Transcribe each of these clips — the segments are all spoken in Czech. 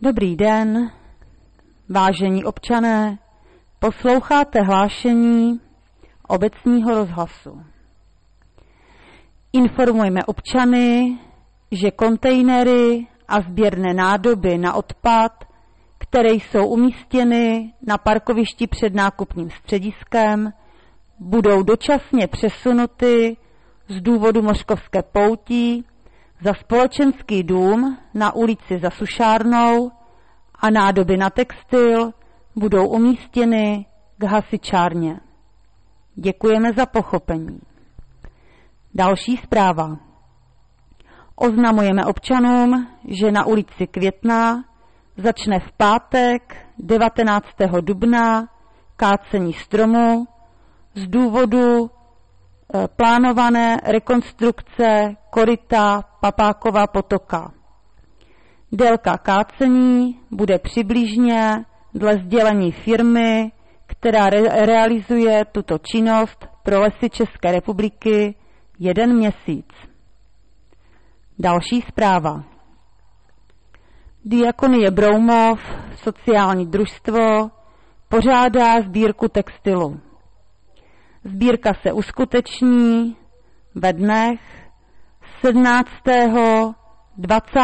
Dobrý den, vážení občané, posloucháte hlášení obecního rozhlasu. Informujeme občany, že kontejnery a sběrné nádoby na odpad, které jsou umístěny na parkovišti před nákupním střediskem, budou dočasně přesunuty z důvodu Moškovské poutí za společenský dům na ulici Za Sušárnou a nádoby na textil budou umístěny k hasičárně. Děkujeme za pochopení. Další zpráva. Oznamujeme občanům, že na ulici Květná začne v pátek 19. dubna kácení stromu z důvodu plánované rekonstrukce koryta Papákova potoka. Délka kácení bude přibližně dle sdělení firmy, která realizuje tuto činnost pro Lesy České republiky 1 měsíc. Další zpráva. Diakonie Broumov, sociální družstvo, pořádá sbírku textilu. Sbírka se uskuteční ve dnech 17., 20.,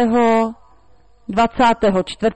24.,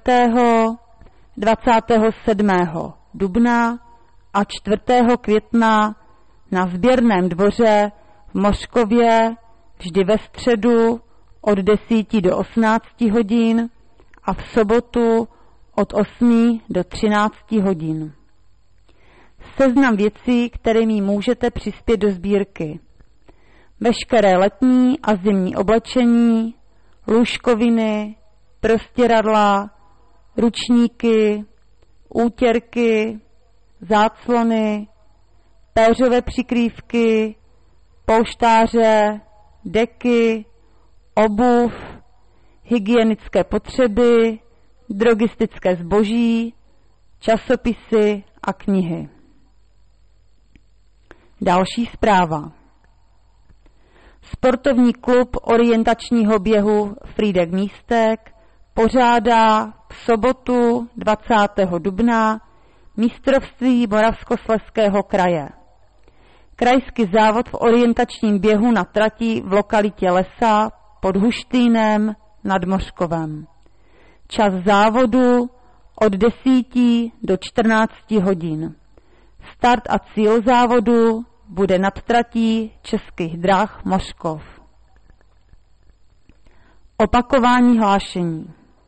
27. dubna a 4. května na sběrném dvoře v Moškově vždy ve středu od 10 do 18 hodin a v sobotu od 8 do 13 hodin. Seznam věcí, kterými můžete přispět do sbírky. Veškeré letní a zimní oblečení, lůžkoviny, prostěradla, ručníky, útěrky, záclony, péřové přikrývky, polštáře, deky, obuv, hygienické potřeby, drogistické zboží, časopisy a knihy. Další zpráva. Sportovní klub orientačního běhu Frýdek Místek pořádá v sobotu 20. dubna mistrovství Moravskoslezského kraje. Krajský závod v orientačním běhu na trati v lokalitě Lesa pod Huštýnem nad Mořkovem. Čas závodu od 10 do 14 hodin. Start a cíl závodu bude nad tratí Českých drah Mořkov. Opakování hlášení.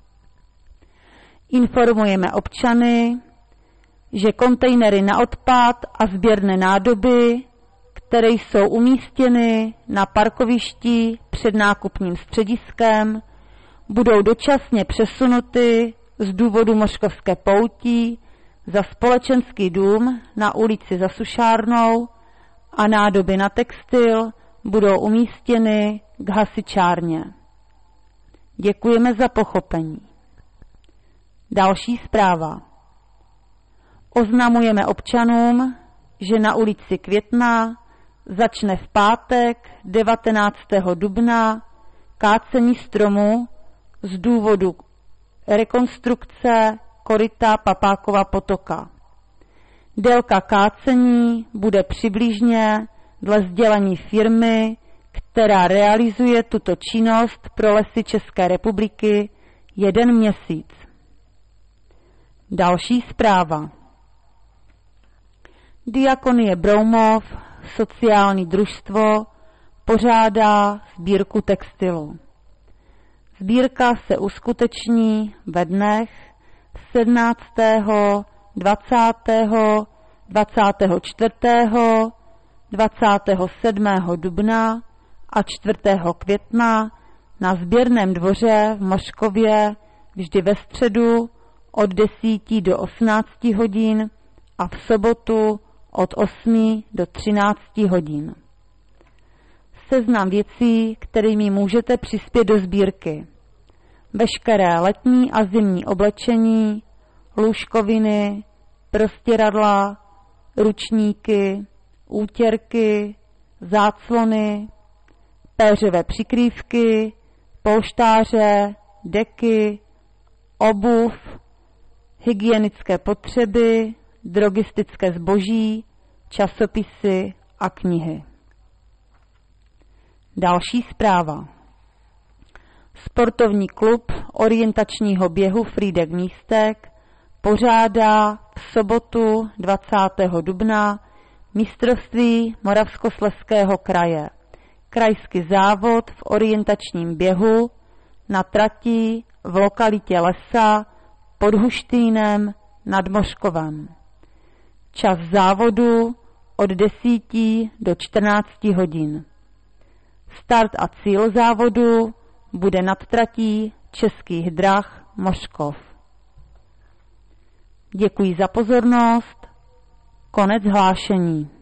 Informujeme občany, že kontejnery na odpad a sběrné nádoby, které jsou umístěny na parkovišti před nákupním střediskem, budou dočasně přesunuty z důvodu Moškovské poutí za společenský dům na ulici Za Sušárnou a nádoby na textil budou umístěny k hasičárně. Děkujeme za pochopení. Další zpráva. Oznamujeme občanům, že na ulici Květná začne v pátek 19. dubna kácení stromu z důvodu rekonstrukce koryta Papákova potoka. Délka kácení bude přibližně dle sdělení firmy, která realizuje tuto činnost pro Lesy České republiky 1 měsíc. Další zpráva. Diakonie Broumov, sociální družstvo, pořádá sbírku textilu. Sbírka se uskuteční ve dnech 17., 20., 24., 27. dubna a 4. května na sběrném dvoře v Mořkově vždy ve středu od 10 do 18 hodin a v sobotu od 8 do 13 hodin. Seznam věcí, kterými můžete přispět do sbírky. Veškeré letní a zimní oblečení, lůžkoviny, prostěradla, ručníky, útěrky, záclony, péřové přikrývky, polštáře, deky, obuv, hygienické potřeby, drogistické zboží, časopisy a knihy. Další zpráva. Sportovní klub orientačního běhu Frýdek Místek pořádá v sobotu 20. dubna mistrovství Moravskoslezského kraje. Krajský závod v orientačním běhu na trati v lokalitě Lesa pod Huštýnem nad Moškovem. Čas závodu od 10 do 14 hodin. Start a cíl závodu bude nad tratí Českých drah Moškov. Děkuji za pozornost. Konec hlášení.